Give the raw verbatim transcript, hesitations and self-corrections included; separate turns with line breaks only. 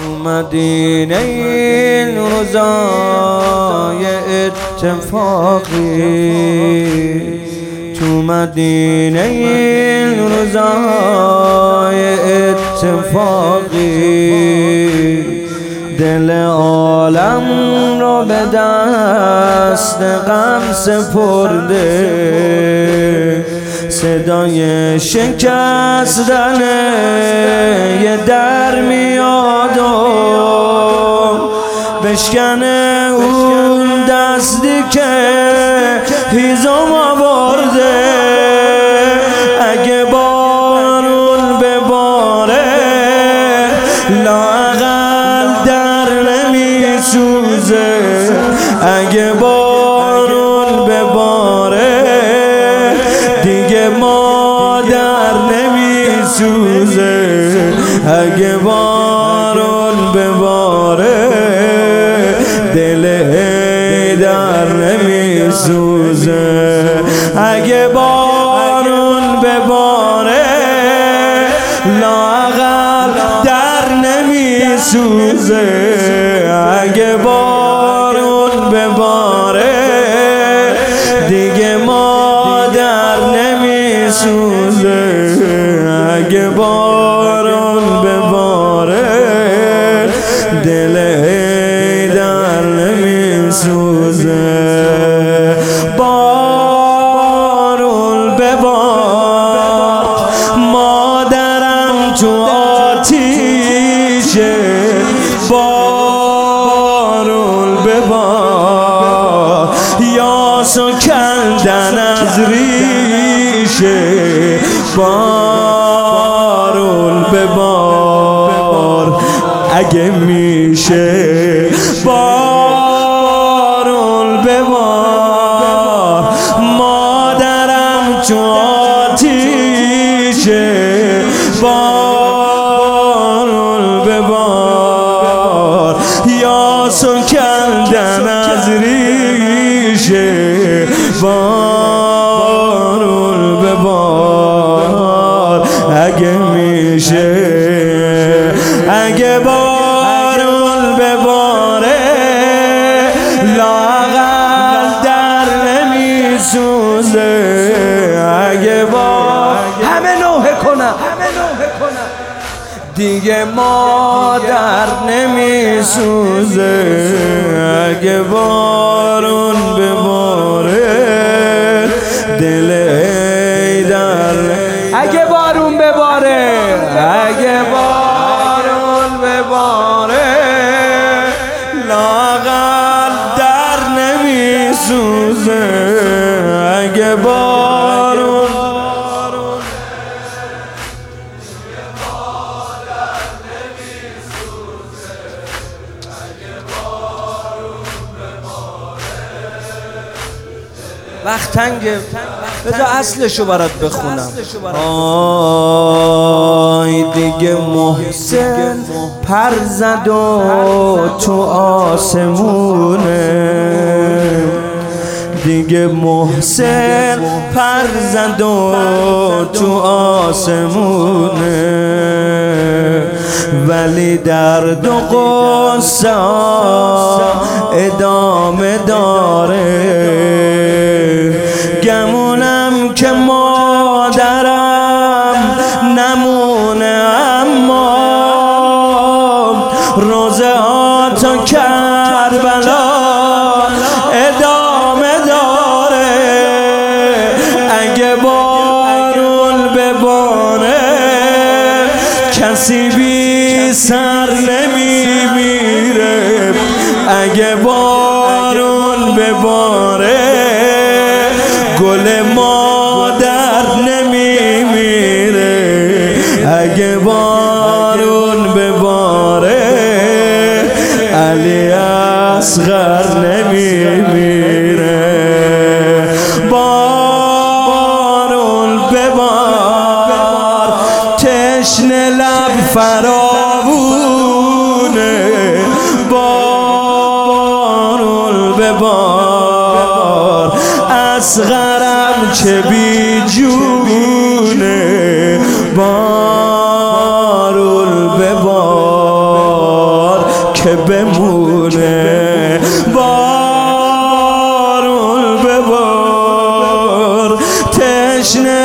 تو مدینه این روزای اتفاقی، تو مدینه این روزای اتفاقی، دل عالم رو به دست غم سپرده، صدای شکستن یه در میاد و بشکنه اون دستی که هیزم آورده. اگه بارون بباره لااقل در نمیسوزه، اگه بارون بباره دیگه مادر نمیسوزه، اگه بارون بباره دل در نمیسوزه، اگه بارون بباره لااقل در نمیسوزه، اگه بارون بباره دیگه مادر نمیسوزه، اگه بارون بباره دل در نمیسوزه. بارون ببار مادرم تو آتیشه، بارون ببار یاسو کندن از ریشه، بارون ببار اگه میشه، بارون ببار مادرم تو آتیشه، بارون ببار یاسو کندن از ریشه، بارون ببار اگه میشه، اگه بارون بباره لااقل در نمیسوزه، اگه بار همه نوحه کنم دیگه مادر نمیسوزه، اگه بارون بباره دل در، اگه بارون بباره، اگه بارون بباره لااقل در نمیسوزه، اگه بارون وقت تنگه، بذار اصلشو برات بخونم. آی دیگه محسن پر زد و تو آسمونه، دیگه محسن پر زد و تو آسمونه، ولی درد و غصه ادامه داره، گمونم که مادرم نمونه، اما روزه ها تا کربلا ادامه داره، اگه بارون بباره کسی بی سر نمیمیره، اگه بارون بباره گل مادر نمیمیره، اگه بارون بباره علی اصغر نمیمیره، بارون ببار تشنه لب فراوونه، بارون ببار اصغرم چه بی جونه، بارون ببار
که بمونه. بارون ببار تشنه